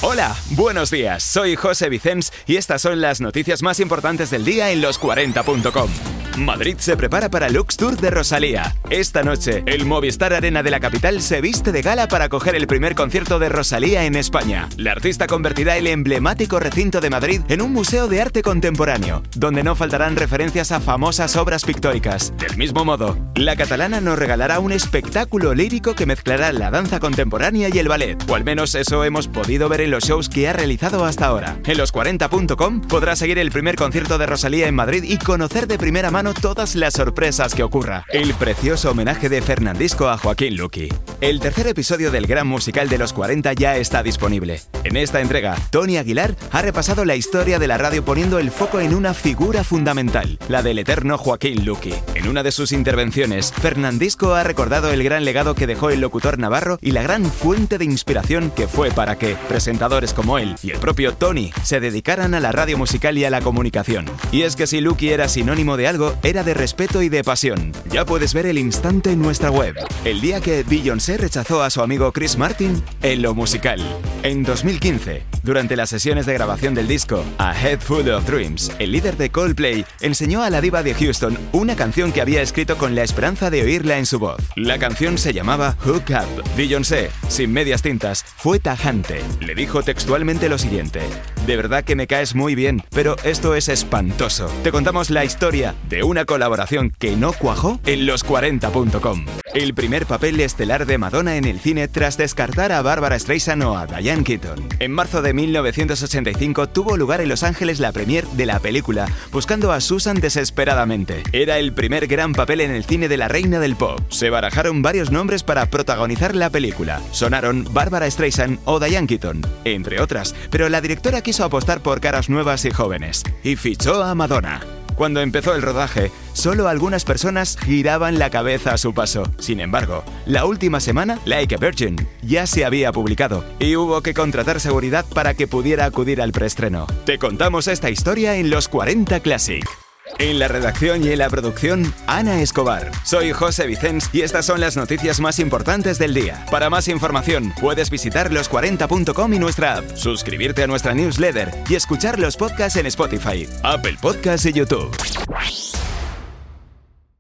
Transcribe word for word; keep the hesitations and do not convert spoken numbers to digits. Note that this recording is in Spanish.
Hola, buenos días, soy José Vicens y estas son las noticias más importantes del día en los cuarenta punto com. Madrid se prepara para Lux Tour de Rosalía. Esta noche, el Movistar Arena de la capital se viste de gala para acoger el primer concierto de Rosalía en España. La artista convertirá el emblemático recinto de Madrid en un museo de arte contemporáneo, donde no faltarán referencias a famosas obras pictóricas. Del mismo modo, la catalana nos regalará un espectáculo lírico que mezclará la danza contemporánea y el ballet, o al menos eso hemos podido ver en los shows que ha realizado hasta ahora. En los cuarenta punto com podrás seguir el primer concierto de Rosalía en Madrid y conocer de primera mano todas las sorpresas que ocurra. El precioso homenaje de Fernandisco a Joaquín Luqui. El tercer episodio del gran musical de los cuarenta ya está disponible. En esta entrega, Tony Aguilar ha repasado la historia de la radio poniendo el foco en una figura fundamental, la del eterno Joaquín Luqui. En una de sus intervenciones, Fernandisco ha recordado el gran legado que dejó el locutor navarro y la gran fuente de inspiración que fue para que presentadores como él y el propio Tony se dedicaran a la radio musical y a la comunicación. Y es que si Luqui era sinónimo de algo, era de respeto y de pasión. Ya puedes ver el instante en nuestra web. El día que Beyoncé rechazó a su amigo Chris Martin en lo musical. En dos mil quince, durante las sesiones de grabación del disco A Head Full of Dreams, el líder de Coldplay enseñó a la diva de Houston una canción que había escrito con la esperanza de oírla en su voz. La canción se llamaba Hook Up. Beyoncé, sin medias tintas, fue tajante. Le dijo textualmente lo siguiente: de verdad que me caes muy bien, pero esto es espantoso. Te contamos la historia de una colaboración que no cuajó en los cuarenta punto com. El primer papel estelar de Madonna en el cine tras descartar a Barbara Streisand o a Diane Keaton. En marzo de mil novecientos ochenta y cinco tuvo lugar en Los Ángeles la premier de la película, buscando a Susan desesperadamente. Era el primer gran papel en el cine de la reina del pop. Se barajaron varios nombres para protagonizar la película. Sonaron Barbara Streisand o Diane Keaton, entre otras, pero la directora quiso apostar por caras nuevas y jóvenes, y fichó a Madonna. Cuando empezó el rodaje, solo algunas personas giraban la cabeza a su paso. Sin embargo, la última semana, Like a Virgin ya se había publicado y hubo que contratar seguridad para que pudiera acudir al preestreno. Te contamos esta historia en los cuarenta Classic. En la redacción y en la producción, Ana Escobar. Soy José Vicens y estas son las noticias más importantes del día. Para más información, puedes visitar los cuarenta punto com y nuestra app, suscribirte a nuestra newsletter y escuchar los podcasts en Spotify, Apple Podcasts y YouTube.